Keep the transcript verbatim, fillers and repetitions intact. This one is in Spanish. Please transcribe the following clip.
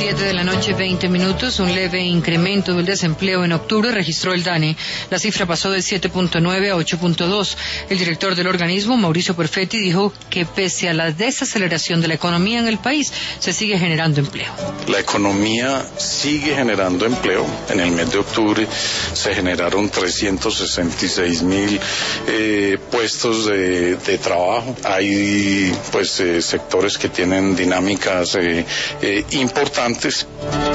Siete de la noche, veinte minutos. Un leve incremento del desempleo en octubre registró el DANE. La cifra pasó de siete punto nueve a ocho punto dos. El director del organismo, Mauricio Perfetti, dijo que pese a la desaceleración de la economía en el país, se sigue generando empleo. La economía sigue generando empleo. En el mes de octubre se generaron trescientos sesenta y seis mil eh, puestos de, de trabajo. Hay pues eh, sectores que tienen dinámicas eh, eh, importantes.